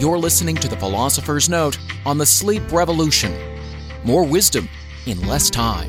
You're listening to The Philosopher's Note on the Sleep Revolution. More wisdom in less time.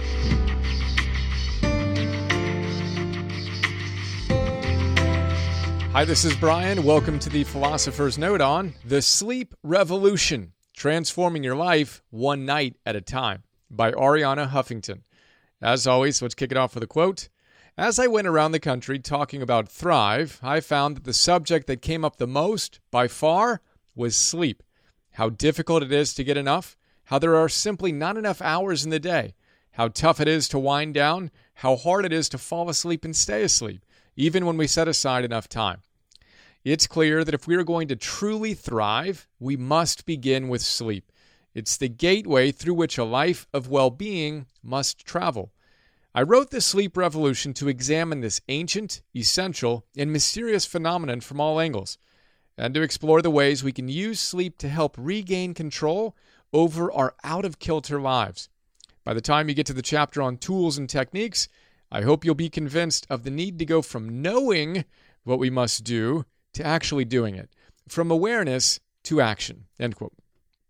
Hi, this is Brian. Welcome to The Philosopher's Note on the Sleep Revolution, transforming your life one night at a time, by Arianna Huffington. As always, let's kick it off with a quote. As I went around the country talking about Thrive, I found that the subject that came up the most, by far, was sleep. How difficult it is to get enough, how there are simply not enough hours in the day, how tough it is to wind down, how hard it is to fall asleep and stay asleep, even when we set aside enough time. It's clear that if we are going to truly thrive, we must begin with sleep. It's the gateway through which a life of well-being must travel. I wrote The Sleep Revolution to examine this ancient, essential, and mysterious phenomenon from all angles, and to explore the ways we can use sleep to help regain control over our out-of-kilter lives. By the time you get to the chapter on tools and techniques, I hope you'll be convinced of the need to go from knowing what we must do to actually doing it, from awareness to action. End quote.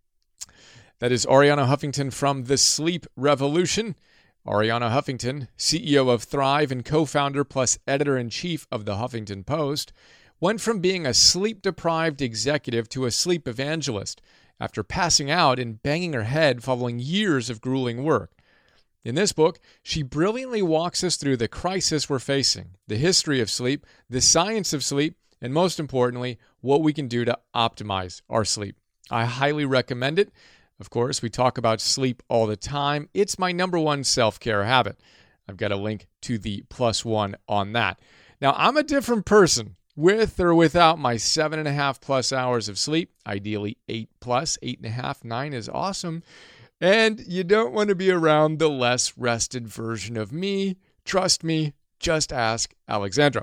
That is Arianna Huffington from The Sleep Revolution. Arianna Huffington, CEO of Thrive and co-founder plus editor-in-chief of the Huffington Post, went from being a sleep-deprived executive to a sleep evangelist after passing out and banging her head following years of grueling work. In this book, she brilliantly walks us through the crisis we're facing, the history of sleep, the science of sleep, and most importantly, what we can do to optimize our sleep. I highly recommend it. Of course, we talk about sleep all the time. It's my number one self-care habit. I've got a link to the +1 on that. Now, I'm a different person with or without my 7.5 plus hours of sleep, ideally 8 plus, 8.5, 9 is awesome. And you don't want to be around the less rested version of me. Trust me, just ask Alexandra.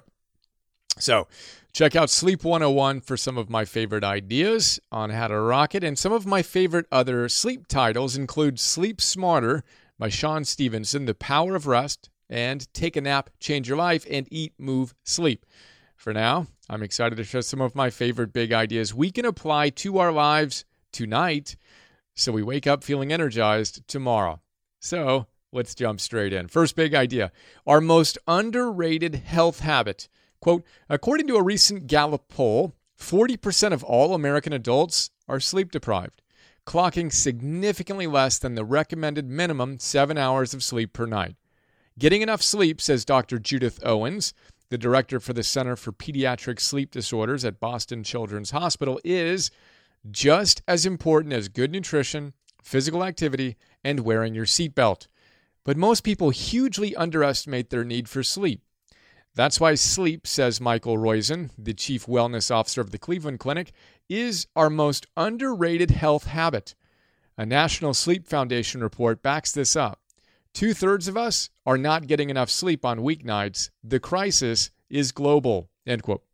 So, check out Sleep 101 for some of my favorite ideas on how to rock it, and some of my favorite other sleep titles include Sleep Smarter by Sean Stevenson, The Power of Rest, and Take a Nap, Change Your Life, and Eat, Move, Sleep. For now, I'm excited to share some of my favorite big ideas we can apply to our lives tonight so we wake up feeling energized tomorrow. So, let's jump straight in. First big idea, our most underrated health habit. Quote, according to a recent Gallup poll, 40% of all American adults are sleep deprived, clocking significantly less than the recommended minimum 7 hours of sleep per night. Getting enough sleep, says Dr. Judith Owens, the director for the Center for Pediatric Sleep Disorders at Boston Children's Hospital, is just as important as good nutrition, physical activity, and wearing your seatbelt. But most people hugely underestimate their need for sleep. That's why sleep, says Michael Roizen, the chief wellness officer of the Cleveland Clinic, is our most underrated health habit. A National Sleep Foundation report backs this up. 2/3 of us are not getting enough sleep on weeknights. The crisis is global. End quote.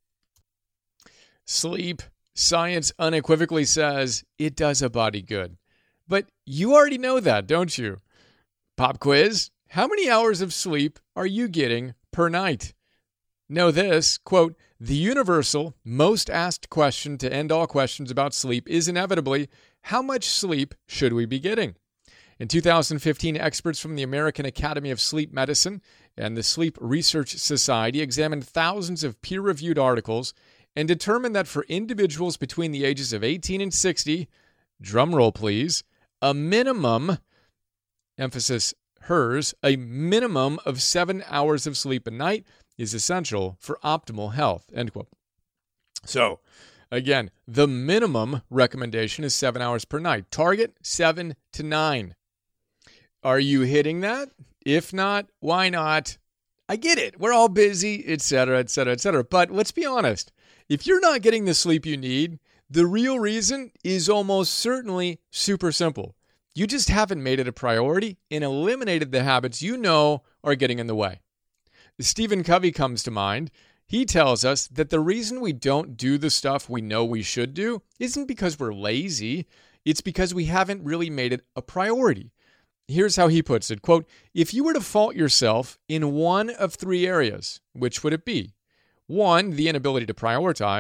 Sleep, science unequivocally says it does a body good. But you already know that, don't you? Pop quiz, how many hours of sleep are you getting per night? Know this, quote, the universal, most asked question to end all questions about sleep is inevitably, how much sleep should we be getting? In 2015, experts from the American Academy of Sleep Medicine and the Sleep Research Society examined thousands of peer-reviewed articles and determined that for individuals between the ages of 18 and 60, drumroll please, a minimum, emphasis hers, a minimum of 7 hours of sleep a night is essential for optimal health, end quote. So, again, the minimum recommendation is 7 hours per night. Target 7 to 9. Are you hitting that? If not, why not? I get it. We're all busy, etc., etc., etc. But let's be honest. If you're not getting the sleep you need, the real reason is almost certainly super simple. You just haven't made it a priority and eliminated the habits you know are getting in the way. Stephen Covey comes to mind. He tells us that the reason we don't do the stuff we know we should do isn't because we're lazy. It's because we haven't really made it a priority. Here's how he puts it, quote, if you were to fault yourself in one of 3 areas, which would it be? 1, the inability to prioritize.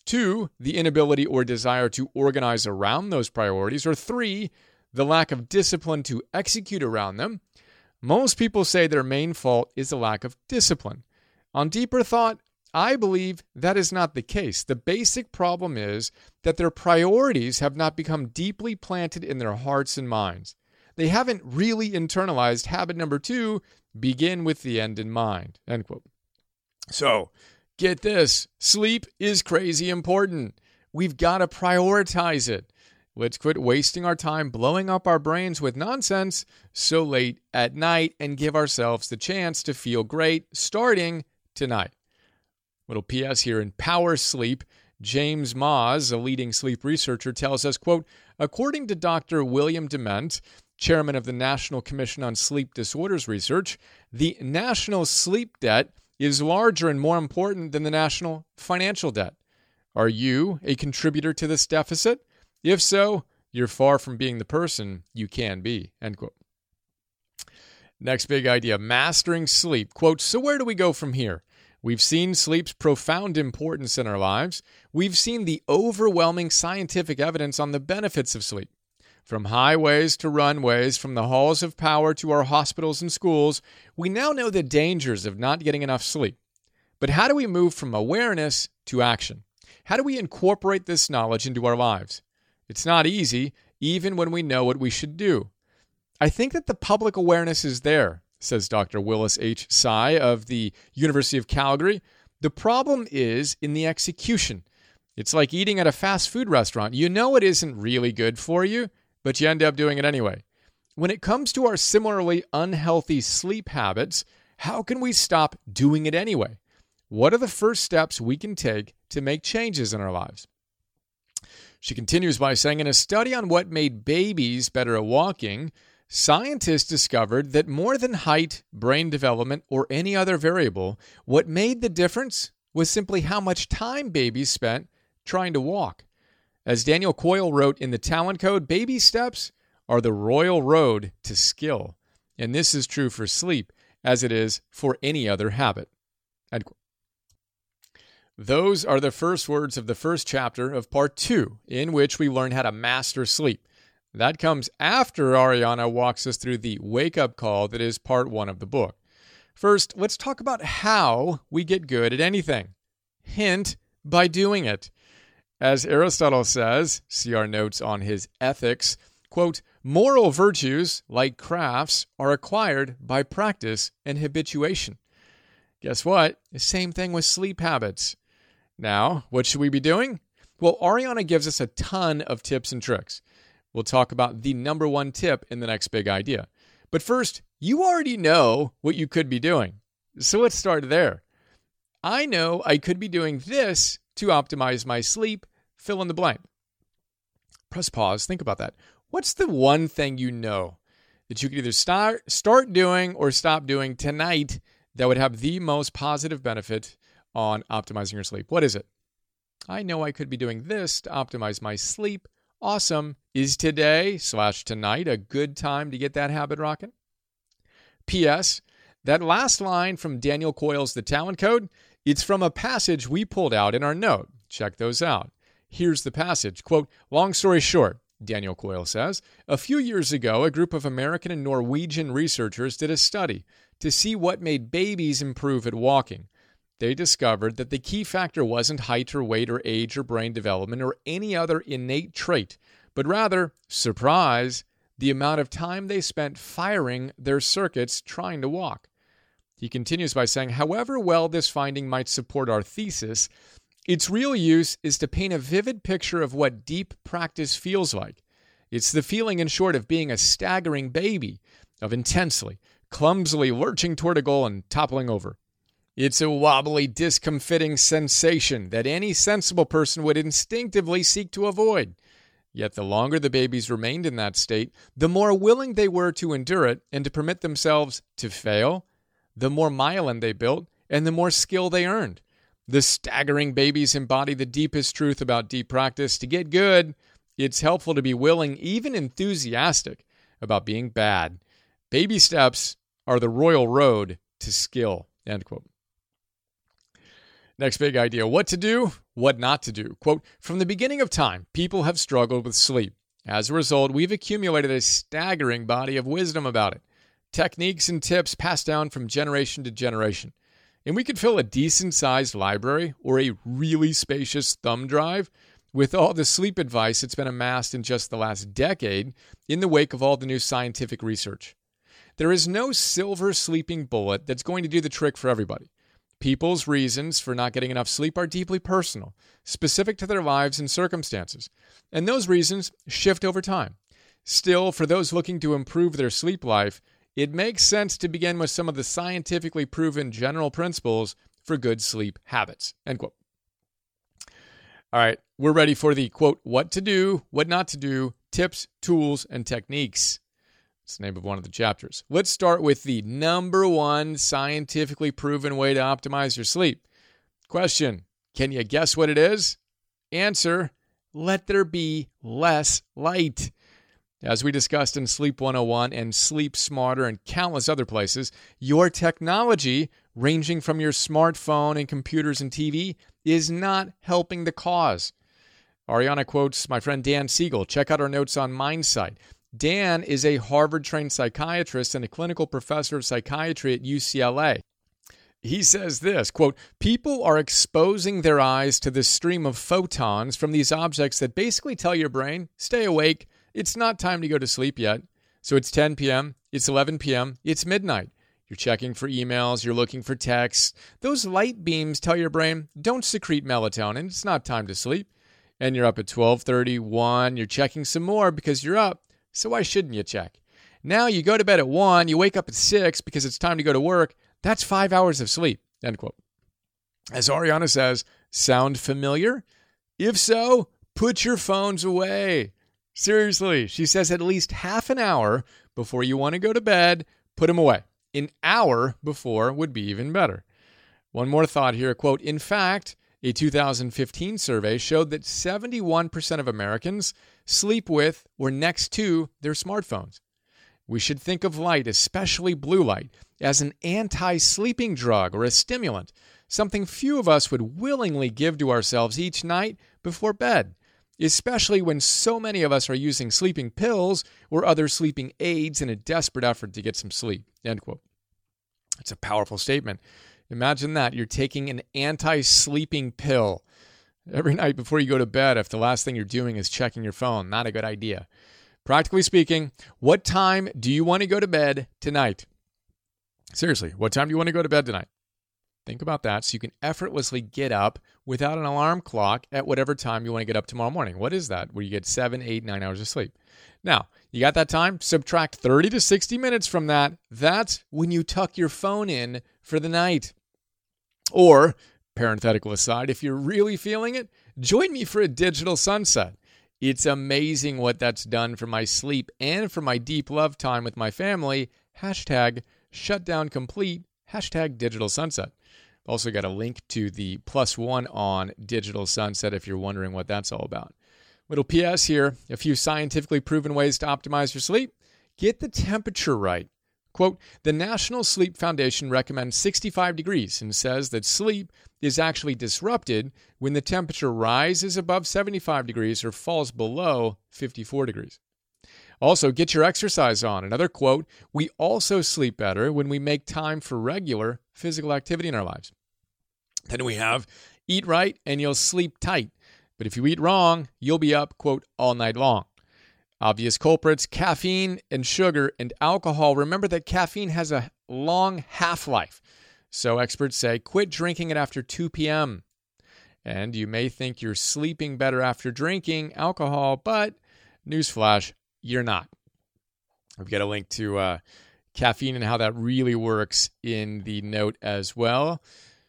2, the inability or desire to organize around those priorities, or 3, the lack of discipline to execute around them. Most people say their main fault is a lack of discipline. On deeper thought, I believe that is not the case. The basic problem is that their priorities have not become deeply planted in their hearts and minds. They haven't really internalized habit number 2, begin with the end in mind. End quote. So, get this. Sleep is crazy important. We've got to prioritize it. Let's quit wasting our time blowing up our brains with nonsense so late at night and give ourselves the chance to feel great starting tonight. Little PS here in Power Sleep. James Maas, a leading sleep researcher, tells us, quote, according to Dr. William Dement, chairman of the National Commission on Sleep Disorders Research, the national sleep debt is larger and more important than the national financial debt. Are you a contributor to this deficit? If so, you're far from being the person you can be, end quote. Next big idea, mastering sleep. Quote, so where do we go from here? We've seen sleep's profound importance in our lives. We've seen the overwhelming scientific evidence on the benefits of sleep. From highways to runways, from the halls of power to our hospitals and schools, we now know the dangers of not getting enough sleep. But how do we move from awareness to action? How do we incorporate this knowledge into our lives? It's not easy, even when we know what we should do. I think that the public awareness is there, says Dr. Willis H. Tsai of the University of Calgary. The problem is in the execution. It's like eating at a fast food restaurant. You know it isn't really good for you, but you end up doing it anyway. When it comes to our similarly unhealthy sleep habits, how can we stop doing it anyway? What are the first steps we can take to make changes in our lives? She continues by saying, in a study on what made babies better at walking, scientists discovered that more than height, brain development, or any other variable, what made the difference was simply how much time babies spent trying to walk. As Daniel Coyle wrote in the Talent Code, baby steps are the royal road to skill. And this is true for sleep as it is for any other habit. End quote. Those are the first words of the first chapter of part 2, in which we learn how to master sleep. That comes after Ariana walks us through the wake-up call that is part 1 of the book. First, let's talk about how we get good at anything. Hint, by doing it. As Aristotle says, see our notes on his ethics, quote, moral virtues, like crafts, are acquired by practice and habituation. Guess what? The same thing with sleep habits. Now, what should we be doing? Well, Ariana gives us a ton of tips and tricks. We'll talk about the number 1 tip in the next big idea. But first, you already know what you could be doing. So let's start there. I know I could be doing this to optimize my sleep, fill in the blank. Press pause, think about that. What's the one thing you know that you could either start doing or stop doing tonight that would have the most positive benefit on optimizing your sleep? What is it? I know I could be doing this to optimize my sleep. Awesome. Is today/tonight a good time to get that habit rocking? P.S. That last line from Daniel Coyle's The Talent Code, it's from a passage we pulled out in our note. Check those out. Here's the passage. Quote, long story short, Daniel Coyle says, a few years ago, a group of American and Norwegian researchers did a study to see what made babies improve at walking. They discovered that the key factor wasn't height or weight or age or brain development or any other innate trait, but rather, surprise, the amount of time they spent firing their circuits trying to walk. He continues by saying, however well this finding might support our thesis, its real use is to paint a vivid picture of what deep practice feels like. It's the feeling, in short, of being a staggering baby, of intensely, clumsily lurching toward a goal and toppling over. It's a wobbly, discomfiting sensation that any sensible person would instinctively seek to avoid. Yet the longer the babies remained in that state, the more willing they were to endure it and to permit themselves to fail, the more myelin they built, and the more skill they earned. The staggering babies embody the deepest truth about deep practice. To get good, it's helpful to be willing, even enthusiastic, about being bad. Baby steps are the royal road to skill. End quote. Next big idea, what to do, what not to do. Quote, from the beginning of time, people have struggled with sleep. As a result, we've accumulated a staggering body of wisdom about it. Techniques and tips passed down from generation to generation. And we could fill a decent-sized library or a really spacious thumb drive with all the sleep advice that's been amassed in just the last decade in the wake of all the new scientific research. There is no silver sleeping bullet that's going to do the trick for everybody. People's reasons for not getting enough sleep are deeply personal, specific to their lives and circumstances, and those reasons shift over time. Still, for those looking to improve their sleep life, it makes sense to begin with some of the scientifically proven general principles for good sleep habits, end quote. All right, we're ready for the, quote, what to do, what not to do, tips, tools, and techniques. It's the name of one of the chapters. Let's start with the number one scientifically proven way to optimize your sleep. Question, can you guess what it is? Answer, let there be less light. As we discussed in Sleep 101 and Sleep Smarter and countless other places, your technology, ranging from your smartphone and computers and TV, is not helping the cause. Ariana quotes my friend Dan Siegel. Check out our notes on MindSight. Dan is a Harvard-trained psychiatrist and a clinical professor of psychiatry at UCLA. He says this, quote, people are exposing their eyes to the stream of photons from these objects that basically tell your brain, stay awake, it's not time to go to sleep yet. So it's 10 p.m., it's 11 p.m., it's midnight. You're checking for emails, you're looking for texts. Those light beams tell your brain, don't secrete melatonin, it's not time to sleep. And you're up at 12:30, 1, you're checking some more because you're up. So why shouldn't you check? Now you go to bed at 1, you wake up at 6 because it's time to go to work. That's 5 hours of sleep, end quote. As Ariana says, sound familiar? If so, put your phones away. Seriously, she says at least half an hour before you want to go to bed, put them away. An hour before would be even better. One more thought here, quote, in fact, a 2015 survey showed that 71% of Americans sleep with or next to their smartphones. We should think of light, especially blue light, as an anti-sleeping drug or a stimulant, something few of us would willingly give to ourselves each night before bed, especially when so many of us are using sleeping pills or other sleeping aids in a desperate effort to get some sleep, end quote. It's a powerful statement. Imagine that. You're taking an anti-sleeping pill every night before you go to bed if the last thing you're doing is checking your phone. Not a good idea. Practically speaking, what time do you want to go to bed tonight? Seriously, what time do you want to go to bed tonight? Think about that so you can effortlessly get up without an alarm clock at whatever time you want to get up tomorrow morning. What is that? Where you get 7, 8, 9 hours of sleep. Now, you got that time? Subtract 30 to 60 minutes from that. That's when you tuck your phone in for the night. Or, parenthetical aside, if you're really feeling it, join me for a digital sunset. It's amazing what that's done for my sleep and for my deep love time with my family. Hashtag shutdown complete. Hashtag digital sunset. Also got a link to the +1 on digital sunset if you're wondering what that's all about. Little PS here, a few scientifically proven ways to optimize your sleep. Get the temperature right. Quote, the National Sleep Foundation recommends 65 degrees and says that sleep is actually disrupted when the temperature rises above 75 degrees or falls below 54 degrees. Also, get your exercise on. Another quote, we also sleep better when we make time for regular physical activity in our lives. Then we have eat right and you'll sleep tight. But if you eat wrong, you'll be up, quote, all night long. Obvious culprits, caffeine and sugar and alcohol. Remember that caffeine has a long half-life. So experts say quit drinking it after 2 p.m. And you may think you're sleeping better after drinking alcohol, but newsflash, you're not. I've got a link to caffeine and how that really works in the note as well.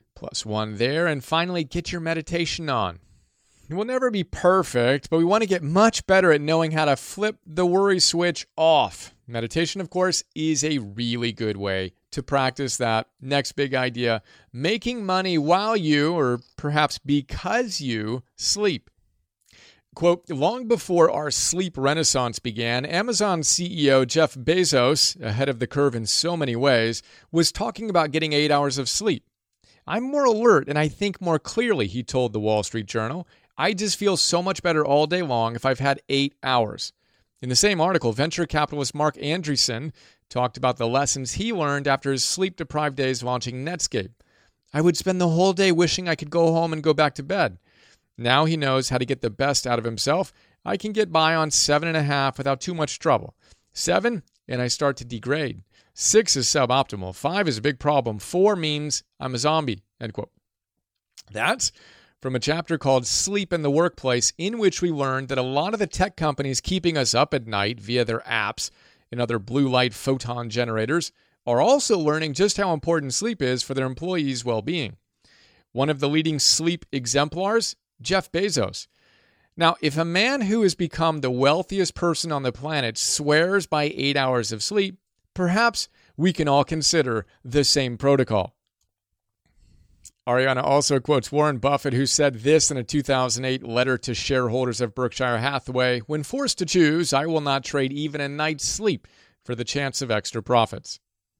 +1 there. And finally, get your meditation on. We'll never be perfect, but we want to get much better at knowing how to flip the worry switch off. Meditation, of course, is a really good way to practice that. Next big idea, making money while you, or perhaps because you, sleep. Quote, long before our sleep renaissance began, Amazon CEO Jeff Bezos, ahead of the curve in so many ways, was talking about getting 8 hours of sleep. I'm more alert and I think more clearly, he told the Wall Street Journal. I just feel so much better all day long if I've had 8 hours. In the same article, venture capitalist Mark Andreessen talked about the lessons he learned after his sleep-deprived days launching Netscape. I would spend the whole day wishing I could go home and go back to bed. Now he knows how to get the best out of himself. I can get by on 7.5 without too much trouble. 7, and I start to degrade. 6 is suboptimal. 5 is a big problem. 4 means I'm a zombie, end quote. That's from a chapter called Sleep in the Workplace, in which we learned that a lot of the tech companies keeping us up at night via their apps and other blue light photon generators are also learning just how important sleep is for their employees' well-being. One of the leading sleep exemplars, Jeff Bezos. Now, if a man who has become the wealthiest person on the planet swears by 8 hours of sleep, perhaps we can all consider the same protocol. Ariana also quotes Warren Buffett, who said this in a 2008 letter to shareholders of Berkshire Hathaway: "When forced to choose, I will not trade even a night's sleep for the chance of extra profits."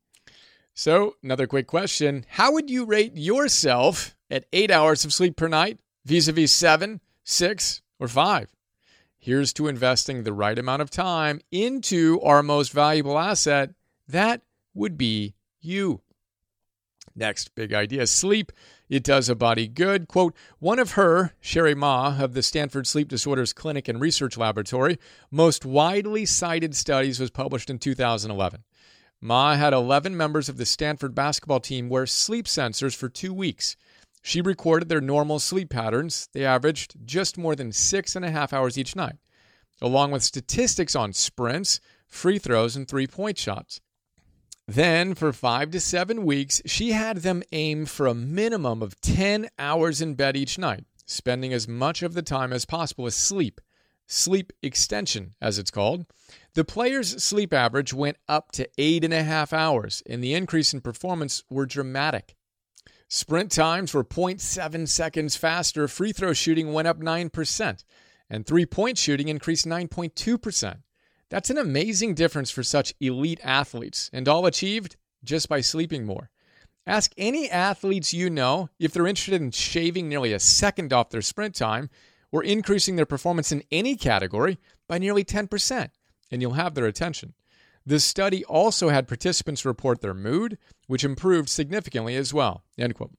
So, another quick question. How would you rate yourself at 8 hours of sleep per night vis-a-vis 7, 6, or 5? Here's to investing the right amount of time into our most valuable asset. That would be you. Next big idea, sleep. It does a body good. Quote, one of her, Sherry Ma, of the Stanford Sleep Disorders Clinic and Research Laboratory, most widely cited studies was published in 2011. Ma had 11 members of the Stanford basketball team wear sleep sensors for 2 weeks. She recorded their normal sleep patterns. They averaged just more than 6.5 hours each night, along with statistics on sprints, free throws, and three-point shots. Then, for 5 to 7 weeks, she had them aim for a minimum of 10 hours in bed each night, spending as much of the time as possible as sleep extension, as it's called. The players' sleep average went up to 8.5 hours, and the increase in performance were dramatic. Sprint times were 0.7 seconds faster, free throw shooting went up 9%, and three-point shooting increased 9.2%. That's an amazing difference for such elite athletes, and all achieved just by sleeping more. Ask any athletes you know if they're interested in shaving nearly a second off their sprint time or increasing their performance in any category by nearly 10%, and you'll have their attention. This study also had participants report their mood, which improved significantly as well, end quote.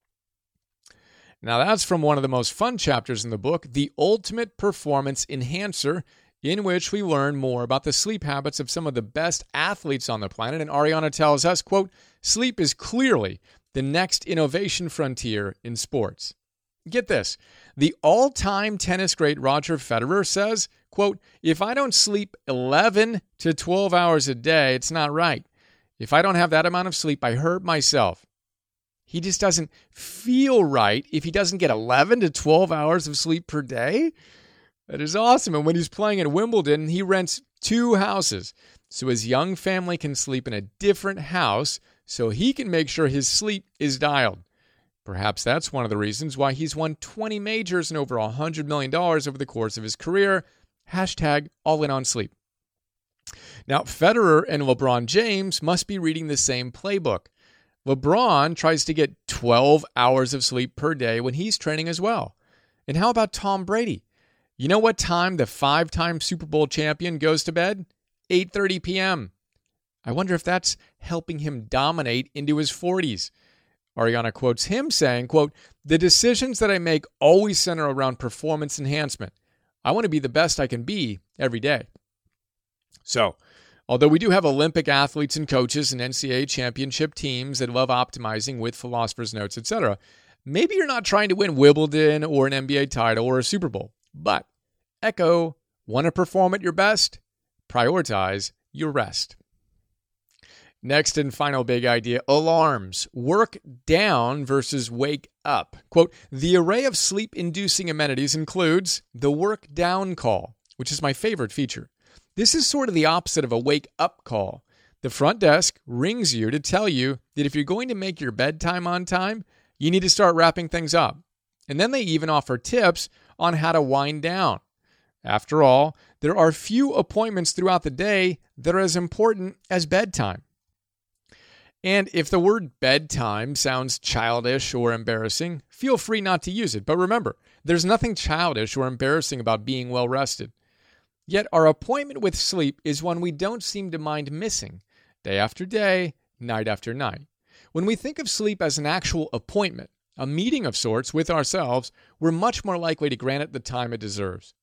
Now that's from one of the most fun chapters in the book, The Ultimate Performance Enhancer, in which we learn more about the sleep habits of some of the best athletes on the planet. And Ariana tells us, quote, sleep is clearly the next innovation frontier in sports. Get this. The all-time tennis great Roger Federer says, quote, if I don't sleep 11 to 12 hours a day, it's not right. If I don't have that amount of sleep, I hurt myself. He just doesn't feel right if he doesn't get 11 to 12 hours of sleep per day. That is awesome. And when he's playing at Wimbledon, he rents 2 houses so his young family can sleep in a different house so he can make sure his sleep is dialed. Perhaps that's one of the reasons why he's won 20 majors and over $100 million over the course of his career. Hashtag all in on sleep. Now, Federer and LeBron James must be reading the same playbook. LeBron tries to get 12 hours of sleep per day when he's training as well. And how about Tom Brady? You know what time the 5-time Super Bowl champion goes to bed? 8:30 p.m. I wonder if that's helping him dominate into his 40s. Ariana quotes him saying, quote, the decisions that I make always center around performance enhancement. I want to be the best I can be every day. So, although we do have Olympic athletes and coaches and NCAA championship teams that love optimizing with Philosopher's Notes, etc., maybe you're not trying to win Wimbledon or an NBA title or a Super Bowl. But, echo, want to perform at your best? Prioritize your rest. Next and final big idea, alarms. Work down versus wake up. Quote, the array of sleep-inducing amenities includes the work down call, which is my favorite feature. This is sort of the opposite of a wake up call. The front desk rings you to tell you that if you're going to make your bedtime on time, you need to start wrapping things up. And then they even offer tips on how to wind down. After all, there are few appointments throughout the day that are as important as bedtime. And if the word bedtime sounds childish or embarrassing, feel free not to use it. But remember, there's nothing childish or embarrassing about being well rested. Yet our appointment with sleep is one we don't seem to mind missing, day after day, night after night. When we think of sleep as an actual appointment, a meeting of sorts with ourselves, we're much more likely to grant it the time it deserves.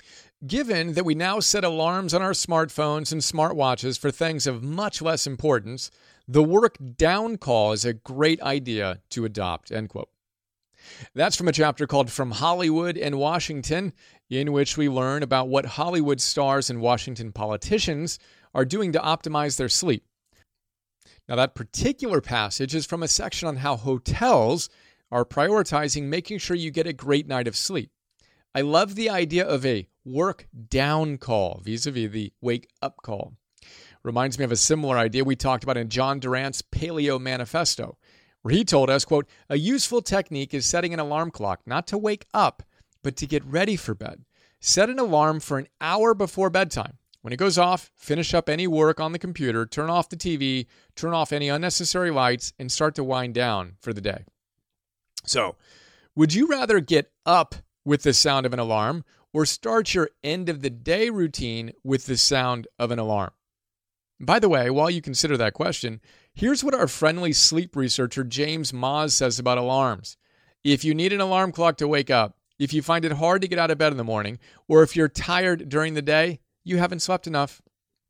Given that we now set alarms on our smartphones and smartwatches for things of much less importance, the work down call is a great idea to adopt, end quote. That's from a chapter called From Hollywood and Washington, in which we learn about what Hollywood stars and Washington politicians are doing to optimize their sleep. Now, that particular passage is from a section on how hotels are prioritizing making sure you get a great night of sleep. I love the idea of a work down call vis-a-vis the wake up call. Reminds me of a similar idea we talked about in John Durant's Paleo Manifesto, where he told us, quote, a useful technique is setting an alarm clock, not to wake up, but to get ready for bed. Set an alarm for an hour before bedtime. When it goes off, finish up any work on the computer, turn off the TV, turn off any unnecessary lights, and start to wind down for the day. So, would you rather get up with the sound of an alarm or start your end of the day routine with the sound of an alarm? By the way, while you consider that question, here's what our friendly sleep researcher James Moz says about alarms. If you need an alarm clock to wake up, if you find it hard to get out of bed in the morning, or if you're tired during the day, you haven't slept enough.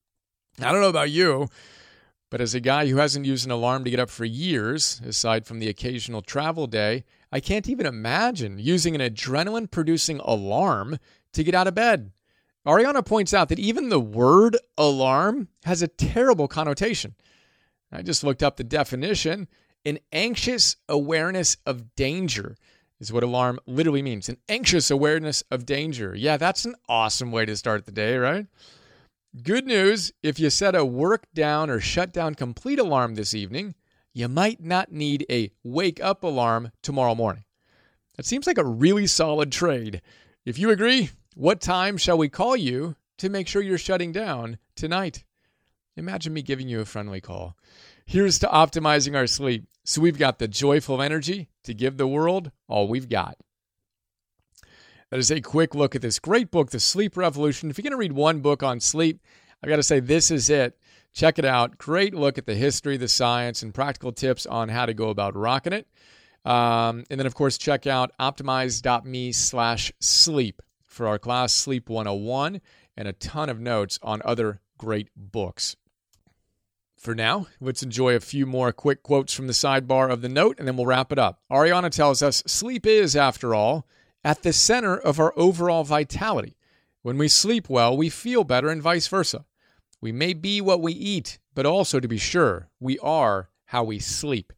I don't know about you, but as a guy who hasn't used an alarm to get up for years, aside from the occasional travel day, I can't even imagine using an adrenaline-producing alarm to get out of bed. Ariana points out that even the word alarm has a terrible connotation. I just looked up the definition. An anxious awareness of danger is what alarm literally means. An anxious awareness of danger. Yeah, that's an awesome way to start the day, right? Good news, if you set a work down or shut down complete alarm this evening, you might not need a wake up alarm tomorrow morning. That seems like a really solid trade. If you agree, what time shall we call you to make sure you're shutting down tonight? Imagine me giving you a friendly call. Here's to optimizing our sleep so we've got the joyful energy to give the world all we've got. That is a quick look at this great book, The Sleep Revolution. If you're going to read one book on sleep, I got to say this is it. Check it out. Great look at the history, the science, and practical tips on how to go about rocking it. And then, of course, check out optimize.me/sleep for our class Sleep 101 and a ton of notes on other great books. For now, let's enjoy a few more quick quotes from the sidebar of the note, and then we'll wrap it up. Ariana tells us, sleep is, after all, at the center of our overall vitality. When we sleep well, we feel better and vice versa. We may be what we eat, but also, to be sure, we are how we sleep.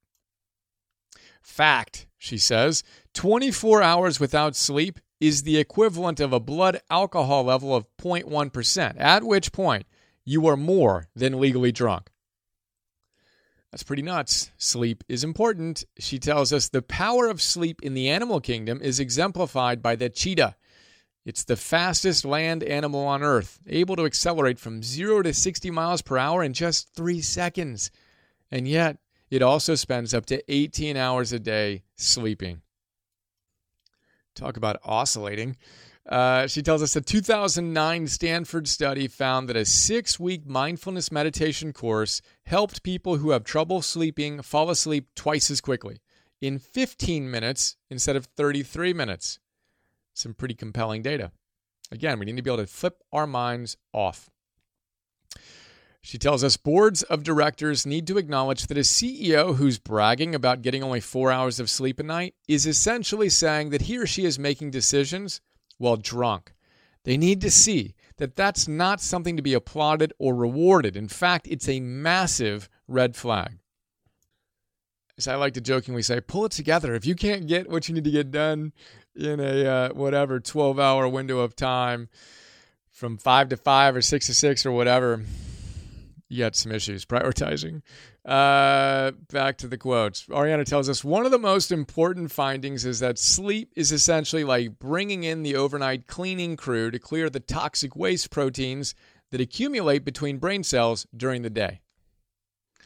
Fact, she says, 24 hours without sleep is the equivalent of a blood alcohol level of 0.1%, at which point you are more than legally drunk. That's pretty nuts. Sleep is important. She tells us the power of sleep in the animal kingdom is exemplified by the cheetah. It's the fastest land animal on Earth, able to accelerate from 0 to 60 miles per hour in just 3 seconds. And yet, it also spends up to 18 hours a day sleeping. Talk about oscillating. She tells us a 2009 Stanford study found that a 6-week mindfulness meditation course helped people who have trouble sleeping fall asleep twice as quickly, in 15 minutes instead of 33 minutes. Some pretty compelling data. Again, we need to be able to flip our minds off. She tells us boards of directors need to acknowledge that a CEO who's bragging about getting only 4 hours of sleep a night is essentially saying that he or she is making decisions while drunk. They need to see that that's not something to be applauded or rewarded. In fact, it's a massive red flag. As I like to jokingly say, pull it together. If you can't get what you need to get done in a 12-hour window of time from 5 to 5 or 6 to 6 or whatever, you got some issues prioritizing. Back to the quotes. Ariana tells us, one of the most important findings is that sleep is essentially like bringing in the overnight cleaning crew to clear the toxic waste proteins that accumulate between brain cells during the day.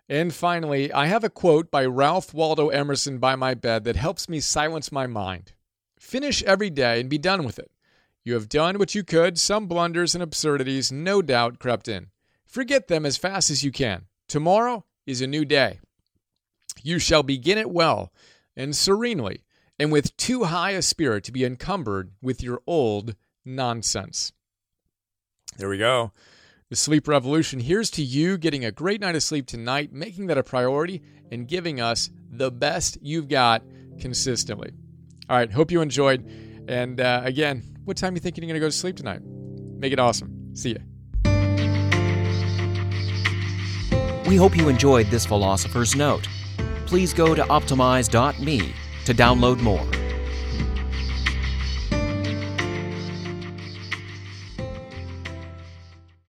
And finally, I have a quote by Ralph Waldo Emerson by my bed that helps me silence my mind. Finish every day and be done with it. You have done what you could. Some blunders and absurdities no doubt crept in. Forget them as fast as you can. Tomorrow is a new day. You shall begin it well and serenely, and with too high a spirit to be encumbered with your old nonsense. There we go. The Sleep Revolution. Here's to you getting a great night of sleep tonight, making that a priority, and giving us the best you've got consistently. All right, hope you enjoyed. And again, what time are you thinking you're going to go to sleep tonight? Make it awesome. See ya. We hope you enjoyed this Philosopher's Note. Please go to optimize.me to download more.